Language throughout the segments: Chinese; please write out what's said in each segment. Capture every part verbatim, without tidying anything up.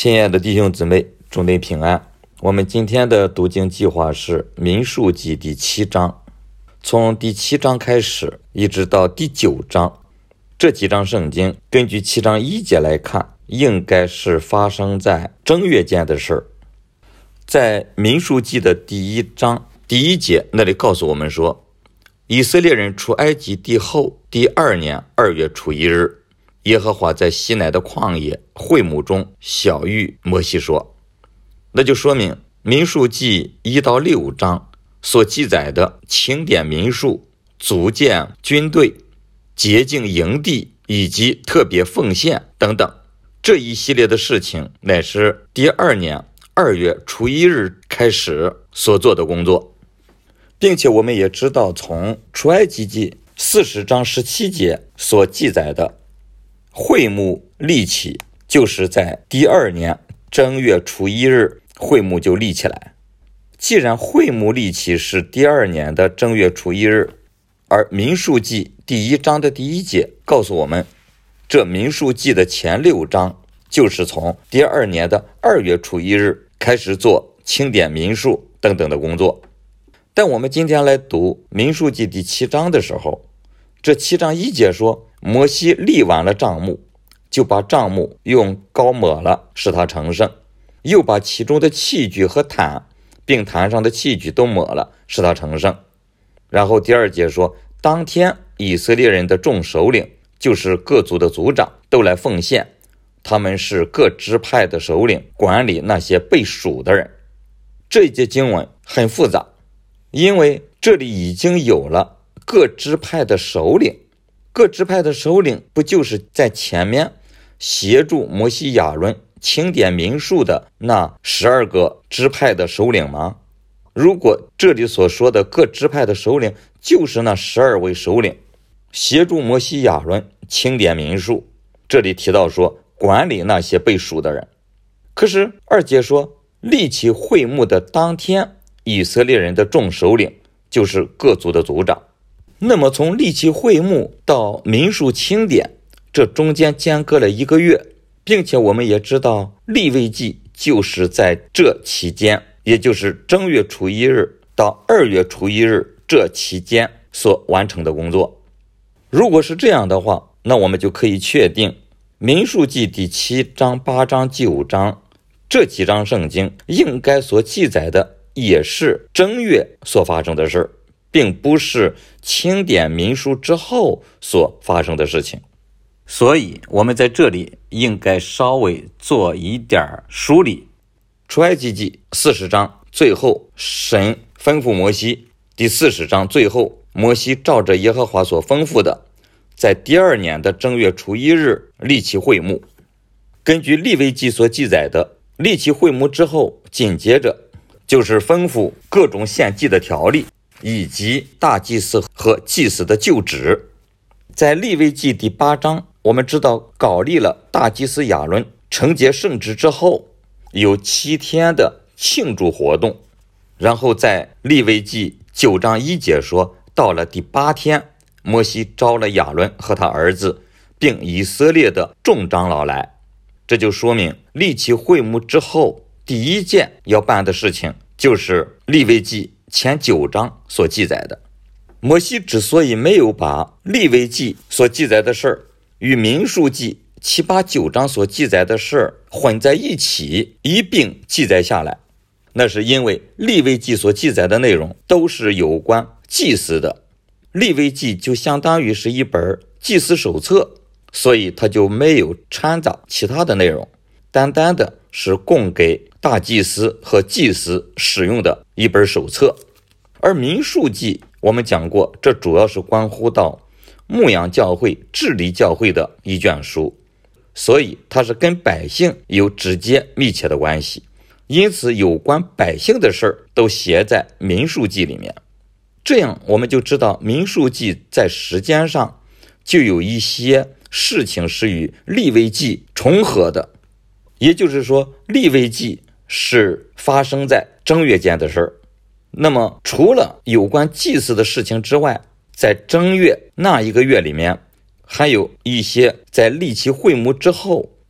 亲爱的弟兄姊妹，祝您平安。我们今天的读经计划是民数记第七章，从第七章开始一直到第九章。这几章圣经根据七章一节来看，应该是发生在正月间的事儿。在民数记的第一章第一节那里告诉我们说，以色列人出埃及地后第二年二月初一日，耶和华在西乃的旷野会幕中晓谕摩西说，那就说明民数记一到六章所记载的清点民数、组建军队、洁净营地以及特别奉献等等，这一系列的事情乃是第二年二月初一日开始所做的工作，并且我们也知道，从出埃及记四十章十七节所记载的会幕立起，就是在第二年正月初一日会幕就立起来。既然会幕立起是第二年的正月初一日，而民数记第一章的第一节告诉我们，这民数记的前六章就是从第二年的二月初一日开始做清点民数等等的工作。但我们今天来读民数记第七章的时候，这七章一节说，摩西立完了帐幕，就把帐幕用膏抹了，使它成圣，又把其中的器具和坛并坛上的器具都抹了，使它成圣。然后第二节说，当天以色列人的众首领，就是各族的族长，都来奉献，他们是各支派的首领，管理那些被数的人。这一节经文很复杂，因为这里已经有了各支派的首领，各支派的首领不就是在前面协助摩西亚伦清点民数的那十二个支派的首领吗？如果这里所说的各支派的首领就是那十二位首领协助摩西亚伦清点民数，这里提到说管理那些被数的人。可是二节说，立起会幕的当天，以色列人的众首领就是各族的族长。那么从立起会幕到民数清点，这中间间隔了一个月，并且我们也知道利未记就是在这期间，也就是正月初一日到二月初一日这期间所完成的工作。如果是这样的话，那我们就可以确定民数记第七章、八章、九章这几章圣经应该所记载的也是正月所发生的事，并不是清点民数之后所发生的事情。所以我们在这里应该稍微做一点梳理。出埃及记四十章最后神吩咐摩西，第四十章最后摩西照着耶和华所吩咐的，在第二年的正月初一日立起会幕。根据利未记所记载的，立起会幕之后，紧接着就是吩咐各种献祭的条例，以及大祭司和祭司的就职。在利未记第八章，我们知道搞立了大祭司亚伦承接圣职之后，有七天的庆祝活动。然后在利未记九章一节说，到了第八天，摩西招了亚伦和他儿子，并以色列的众长老来。这就说明立起会幕之后，第一件要办的事情就是利未记前九章所记载的。摩西之所以没有把利未记所记载的事儿与民数记七八九章所记载的事儿混在一起一并记载下来，那是因为利未记所记载的内容都是有关祭司的，利未记就相当于是一本祭司手册，所以它就没有掺杂其他的内容，单单的是供给大祭司和祭司使用的一本手册。而民数记我们讲过，这主要是关乎到牧养教会、治理教会的一卷书，所以它是跟百姓有直接密切的关系，因此有关百姓的事儿都写在民数记里面。这样我们就知道民数记在时间上就有一些事情是与利未记重合的，也就是说利未记是发生在正月间的事儿。那么除了有关祭祀的事情之外，在正月那一个月里面，还有一些在立起会幕之后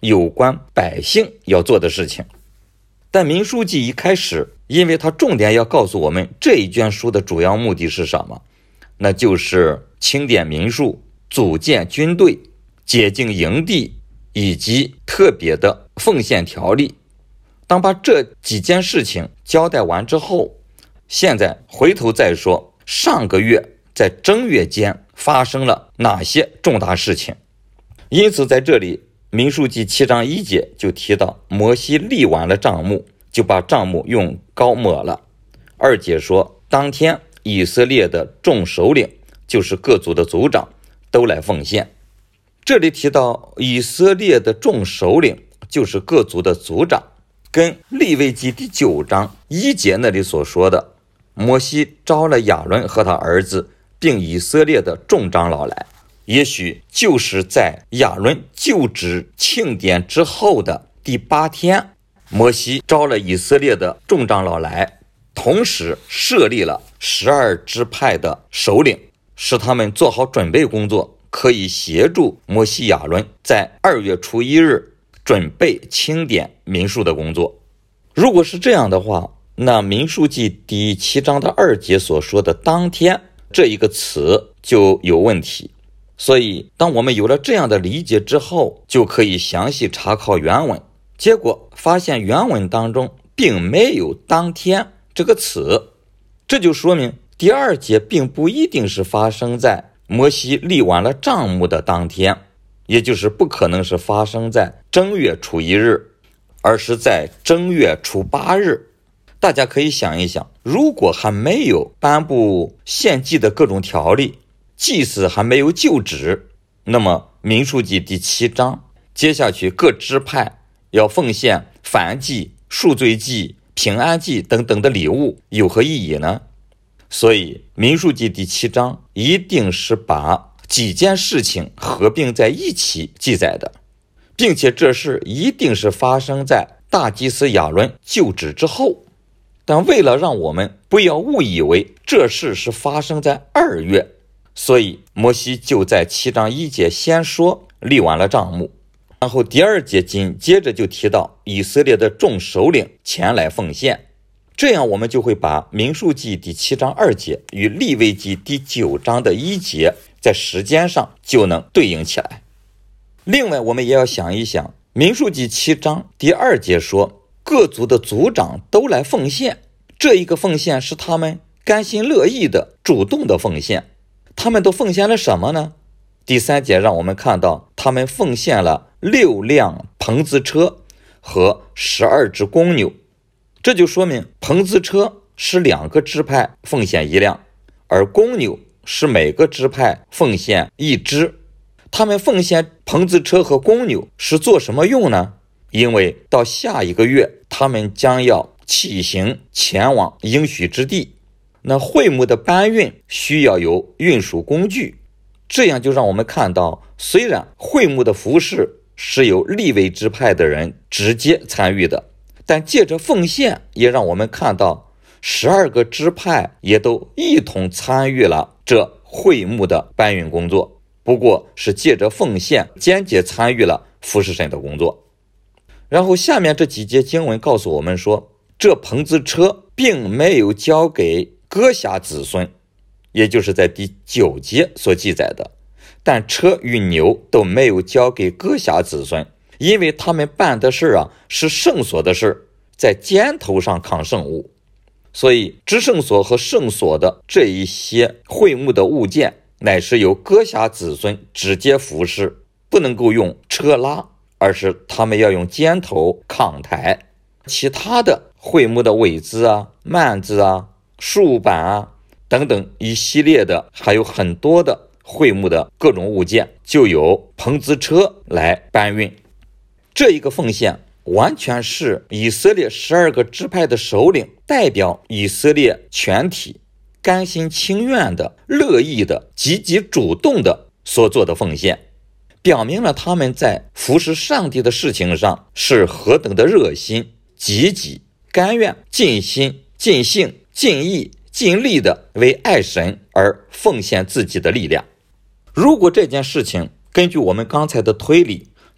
有关百姓要做的事情。但民数记一开始，因为它重点要告诉我们这一卷书的主要目的是什么，那就是清点民数、组建军队、解禁营地以及特别的奉献条例。当把这几件事情交代完之后，现在回头再说上个月在正月间发生了哪些重大事情。因此在这里民数记七章一节就提到，摩西立完了帐幕，就把帐幕用膏抹了。二节说，当天以色列的众首领，就是各族的族长，都来奉献。这里提到以色列的众首领，就是各族的族长，跟利未记第九章一节那里所说的，摩西招了亚伦和他儿子，并以色列的众长老来，也许就是在亚伦就职庆典之后的第八天，摩西招了以色列的众长老来，同时设立了十二支派的首领，使他们做好准备工作，可以协助摩西亚伦在二月初一日准备清点民数的工作。如果是这样的话，那民数记第七章的二节所说的当天这一个词就有问题。所以当我们有了这样的理解之后，就可以详细查考原文，结果发现原文当中并没有当天这个词，这就说明第二节并不一定是发生在摩西立完了帐幕的当天，也就是不可能是发生在正月初一日，而是在正月初八日。大家可以想一想，如果还没有颁布献祭的各种条例，祭司还没有就职，那么民数记第七章接下去各支派要奉献燔祭、赎罪祭、平安祭等等的礼物，有何意义呢？所以民数记第七章一定是把几件事情合并在一起记载的，并且这事一定是发生在大祭司亚伦就职之后。但为了让我们不要误以为这事是发生在二月，所以摩西就在七章一节先说立完了帐幕，然后第二节紧接着就提到以色列的众首领前来奉献。这样我们就会把民数记第七章二节与利未记第九章的一节在时间上就能对应起来。另外我们也要想一想，民数记七章第二节说各族的族长都来奉献，这一个奉献是他们甘心乐意的主动的奉献。他们都奉献了什么呢？第三节让我们看到他们奉献了六辆棚子车和十二只公牛，这就说明棚子车是两个支派奉献一辆，而公牛是每个支派奉献一只。他们奉献棚子车和公牛是做什么用呢？因为到下一个月他们将要起行前往应许之地，那会幕的搬运需要有运输工具，这样就让我们看到，虽然会幕的服事是由利未支派的人直接参与的，但借着奉献也让我们看到十二个支派也都一同参与了这会幕的搬运工作，不过是借着奉献间接参与了服事神的工作。然后下面这几节经文告诉我们说，这棚子车并没有交给歌辖子孙，也就是在第九节所记载的，但车与牛都没有交给歌辖子孙，因为他们办的事啊是圣所的事，在肩头上扛圣物，所以至圣所和圣所的这一些会幕的物件乃是由歌辖子孙直接服侍，不能够用车拉，而是他们要用肩头扛抬。其他的会幕的苇子啊、幔子啊、竖板啊等等一系列的，还有很多的会幕的各种物件，就由棚子车来搬运。这一个奉献完全是以色列十二个支派的首领代表以色列全体甘心情愿的、乐意的、积极主动的所做的奉献，表明了他们在服侍上帝的事情上是何等的热心、积极、甘愿、尽心、尽性、尽意、尽力的为爱神而奉献自己的力量。如果这件事情根据我们刚才的推理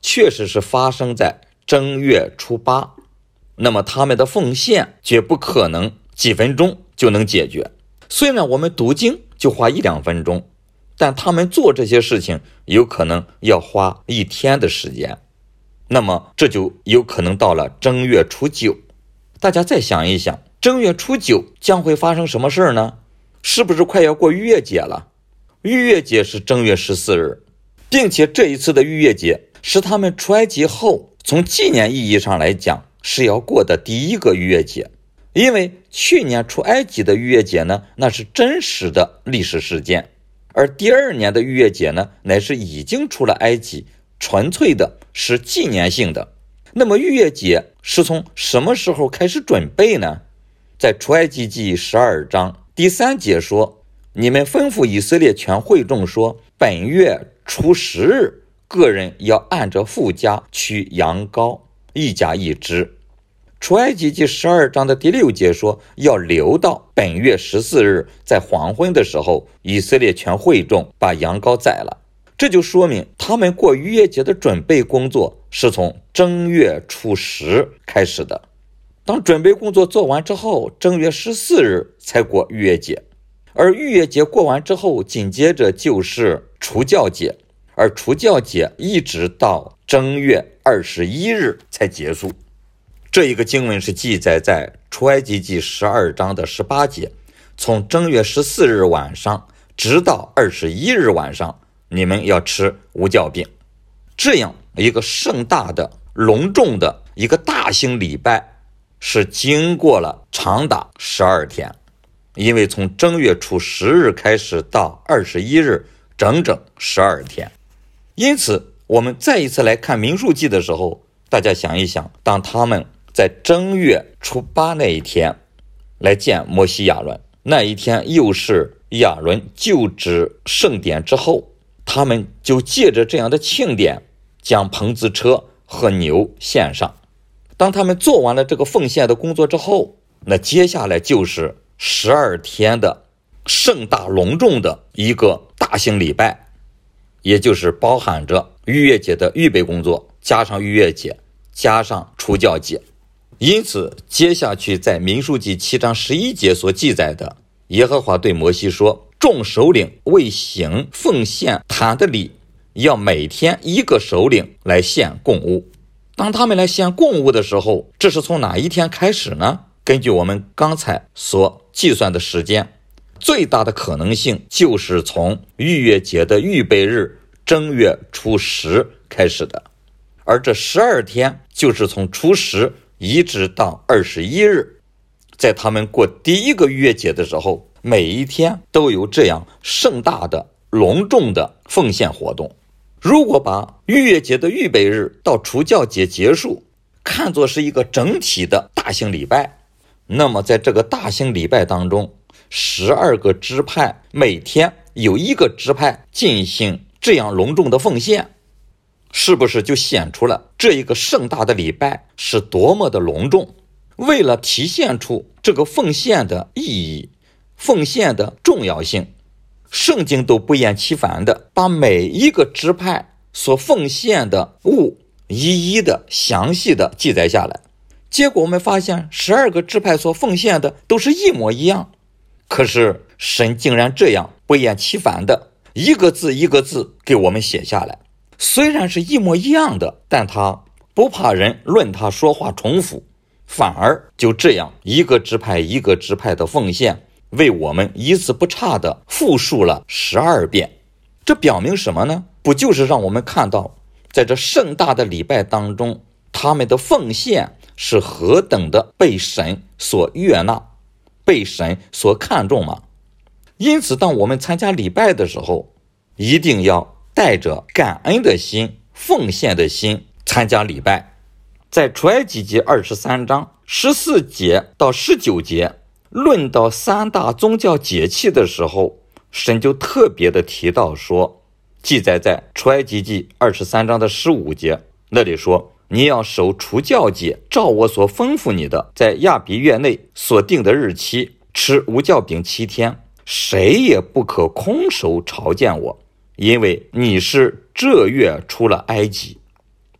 确实是发生在正月初八，那么他们的奉献绝不可能几分钟就能解决。虽然我们读经就花一两分钟，但他们做这些事情有可能要花一天的时间。那么这就有可能到了正月初九。大家再想一想，正月初九将会发生什么事呢？是不是快要过逾越节了？逾越节是正月十四日，并且这一次的逾越节是他们出埃及后从纪念意义上来讲是要过的第一个逾越节。因为去年出埃及的逾越节呢，那是真实的历史事件，而第二年的逾越节呢，乃是已经出了埃及，纯粹的是纪念性的。那么逾越节是从什么时候开始准备呢？在出埃及记十二章第三节说，你们吩咐以色列全会众说，本月初十日，个人要按着父家取羊羔，一家一只。出埃及记十二章的第六节说，要留到本月十四日，在黄昏的时候，以色列全会众把羊羔宰了。这就说明他们过逾越节的准备工作是从正月初十开始的。当准备工作做完之后，正月十四日才过逾越节。而逾越节过完之后，紧接着就是除酵节，而除酵节一直到正月二十一日才结束。这一个经文是记载在出埃及记十二章的十八节，从正月十四日晚上直到二十一日晚上，你们要吃无酵饼。这样一个盛大的隆重的一个大型礼拜是经过了长达十二天，因为从正月初十日开始到二十一日，整整十二天。因此我们再一次来看民数记的时候，大家想一想，当他们在正月初八那一天来见摩西亚伦，那一天又是亚伦就职圣典之后，他们就借着这样的庆典将棚子车和牛献上。当他们做完了这个奉献的工作之后，那接下来就是十二天的盛大隆重的一个大型礼拜，也就是包含着逾越节的预备工作，加上逾越节，加上除酵节。因此接下去在民数记七章十一节所记载的，耶和华对摩西说，众首领为行奉献坛的礼，要每天一个首领来献供物。当他们来献供物的时候，这是从哪一天开始呢？根据我们刚才所计算的时间，最大的可能性就是从逾越节的预备日正月初十开始的，而这十二天就是从初十一直到二十一日。在他们过第一个逾越节的时候，每一天都有这样盛大的隆重的奉献活动。如果把逾越节的预备日到除酵节结束看作是一个整体的大型礼拜，那么在这个大型礼拜当中，十二个支派每天有一个支派进行这样隆重的奉献，是不是就显出了这一个盛大的礼拜是多么的隆重？为了体现出这个奉献的意义，奉献的重要性，圣经都不厌其烦的把每一个支派所奉献的物一一的详细的记载下来。结果我们发现十二个支派所奉献的都是一模一样，可是神竟然这样不厌其烦的一个字一个字给我们写下来。虽然是一模一样的，但他不怕人论他说话重复，反而就这样一个支派一个支派的奉献，为我们一字不差的复述了十二遍。这表明什么呢？不就是让我们看到在这盛大的礼拜当中，他们的奉献是何等的被神所悦纳，被神所看重吗？因此当我们参加礼拜的时候，一定要带着感恩的心，奉献的心参加礼拜。在出埃及记二十三章十四节到十九节论到三大宗教节气的时候，神就特别的提到说，记载在出埃及记二十三章的十五节，那里说，你要守除酵节，照我所吩咐你的，在亚比月内所定的日期，吃无酵饼七天，谁也不可空手朝见我，因为你是这月出了埃及。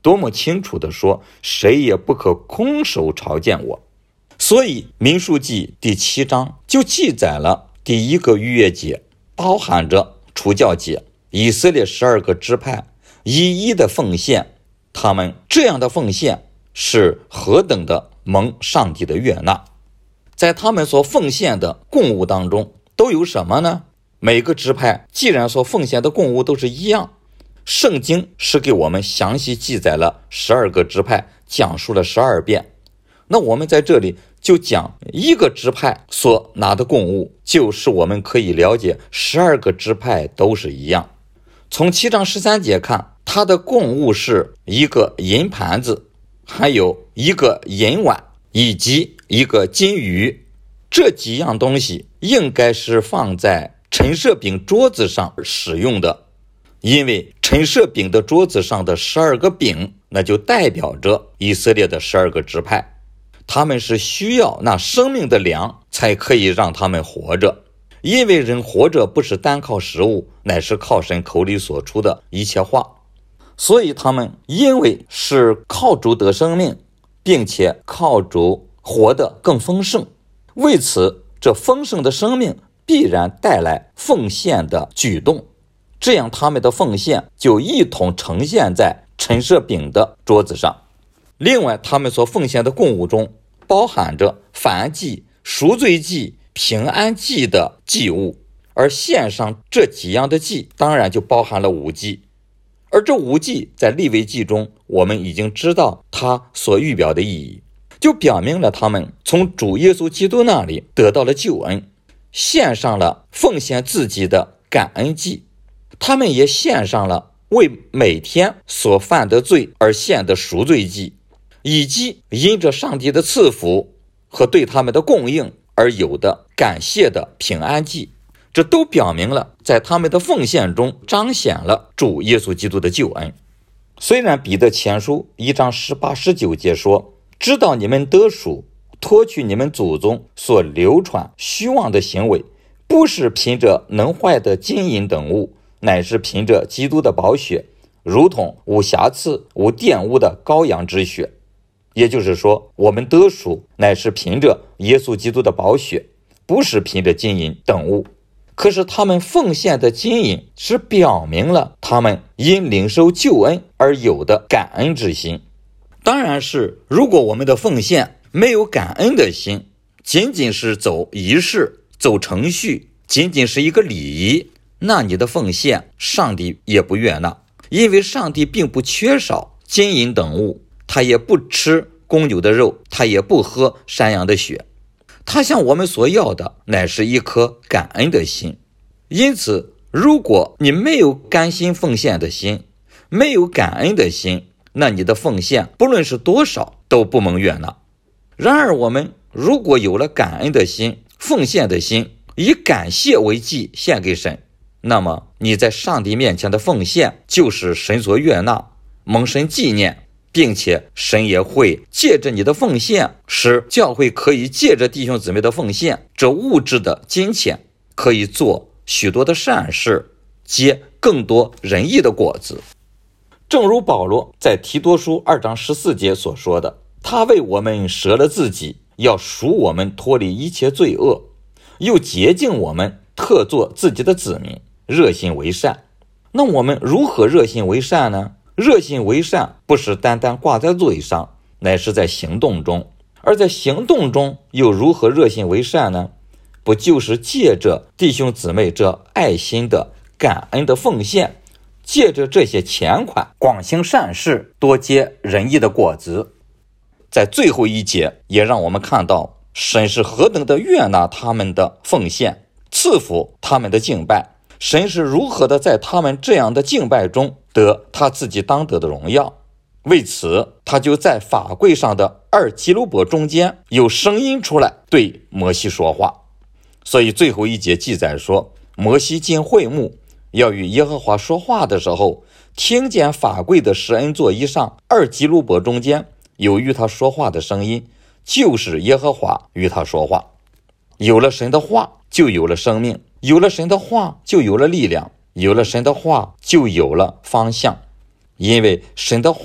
多么清楚地说，谁也不可空手朝见我。所以民数记第七章就记载了第一个逾越节，包含着除酵节，以色列十二个支派一一的奉献，他们这样的奉献是何等的蒙上帝的悦纳。在他们所奉献的供物当中都有什么呢？每个支派既然所奉献的供物都是一样，圣经是给我们详细记载了十二个支派，讲述了十二遍。那我们在这里就讲一个支派所拿的供物，就是我们可以了解十二个支派都是一样。从七章十三节看，它的供物是一个银盘子，还有一个银碗，以及一个金鱼。这几样东西应该是放在陈设饼桌子上使用的，因为陈设饼的桌子上的十二个饼，那就代表着以色列的十二个支派，他们是需要那生命的粮才可以让他们活着。因为人活着不是单靠食物，乃是靠神口里所出的一切话。所以他们因为是靠主得生命，并且靠主活得更丰盛，为此这丰盛的生命必然带来奉献的举动，这样他们的奉献就一同呈现在陈设饼的桌子上。另外他们所奉献的供物中包含着燔祭、赎罪祭、平安祭的祭物，而献上这几样的祭当然就包含了五祭。而这五祭在利未记中我们已经知道它所预表的意义，就表明了他们从主耶稣基督那里得到了救恩，献上了奉献自己的感恩祭。他们也献上了为每天所犯的罪而献的赎罪祭，以及因着上帝的赐福和对他们的供应而有的感谢的平安祭。这都表明了在他们的奉献中彰显了主耶稣基督的救恩。虽然彼得前书一章十八十九节说，知道你们得赎，脱去你们祖宗所流传虚妄的行为，不是凭着能坏的金银等物，乃是凭着基督的宝血，如同无瑕疵无玷污的羔羊之血。也就是说，我们得赎乃是凭着耶稣基督的宝血，不是凭着金银等物。可是他们奉献的金银是表明了他们因领受救恩而有的感恩之心。当然是如果我们的奉献没有感恩的心，仅仅是走仪式走程序，仅仅是一个礼仪，那你的奉献上帝也不悦纳。因为上帝并不缺少金银等物，他也不吃公牛的肉，他也不喝山羊的血，他向我们所要的乃是一颗感恩的心。因此如果你没有甘心奉献的心，没有感恩的心，那你的奉献不论是多少都不蒙悦纳。然而我们如果有了感恩的心，奉献的心，以感谢为祭献给神，那么你在上帝面前的奉献就是神所悦纳，蒙神纪念，并且神也会借着你的奉献，使教会可以借着弟兄姊妹的奉献，这物质的金钱可以做许多的善事，结更多仁义的果子。正如保罗在提多书二章十四节所说的，他为我们舍了自己，要赎我们脱离一切罪恶，又洁净我们，特作自己的子民，热心为善。那我们如何热心为善呢？热心为善不是单单挂在嘴上，乃是在行动中。而在行动中又如何热心为善呢？不就是借着弟兄姊妹这爱心的感恩的奉献，借着这些钱款广行善事，多结仁义的果子。在最后一节也让我们看到神是何等的悦纳他们的奉献，赐福他们的敬拜。神是如何的在他们这样的敬拜中得他自己当得的荣耀。为此他就在法柜上的二基路伯中间有声音出来对摩西说话。所以最后一节记载说，摩西进会幕要与耶和华说话的时候，听见法柜的施恩座椅上二基路伯中间有与他说话的声音，就是耶和华与他说话。有了神的话就有了生命，有了神的话就有了力量，有了神的话就有了方向。因为神的话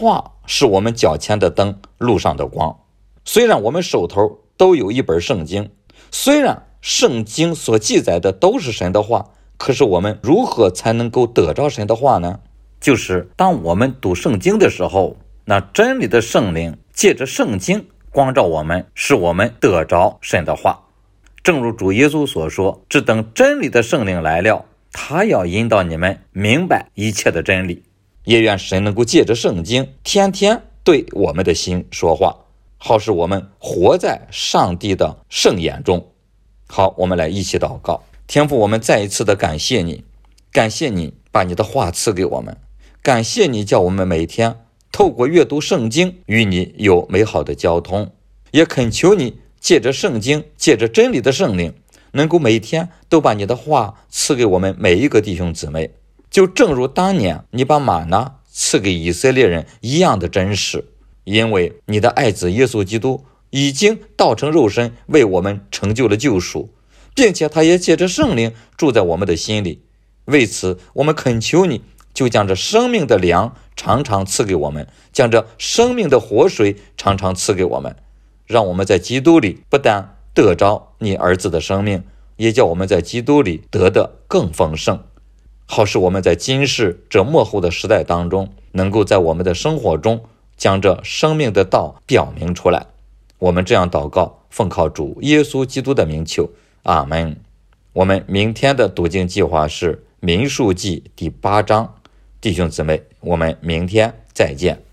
是我们脚前的灯，路上的光。虽然我们手头都有一本圣经，虽然圣经所记载的都是神的话，可是我们如何才能够得着神的话呢？就是当我们读圣经的时候，那真理的圣灵借着圣经光照我们，使我们得着神的话。正如主耶稣所说，只等真理的圣灵来了，他要引导你们明白一切的真理。也愿神能够借着圣经天天对我们的心说话，好使我们活在上帝的圣眼中。好，我们来一起祷告。天父，我们再一次的感谢你，感谢你把你的话赐给我们，感谢你叫我们每天透过阅读圣经与你有美好的交通，也恳求你借着圣经，借着真理的圣灵，能够每天都把你的话赐给我们每一个弟兄姊妹，就正如当年你把玛拿赐给以色列人一样的真实。因为你的爱子耶稣基督已经道成肉身，为我们成就了救赎，并且他也借着圣灵住在我们的心里。为此我们恳求你，就将这生命的粮常常赐给我们，将这生命的活水常常赐给我们，让我们在基督里不但得着你儿子的生命，也叫我们在基督里得的更丰盛，好使我们在今世这末后的时代当中，能够在我们的生活中将这生命的道表明出来。我们这样祷告，奉靠主耶稣基督的名求，阿们。我们明天的读经计划是民数记第八章，弟兄姊妹，我们明天再见。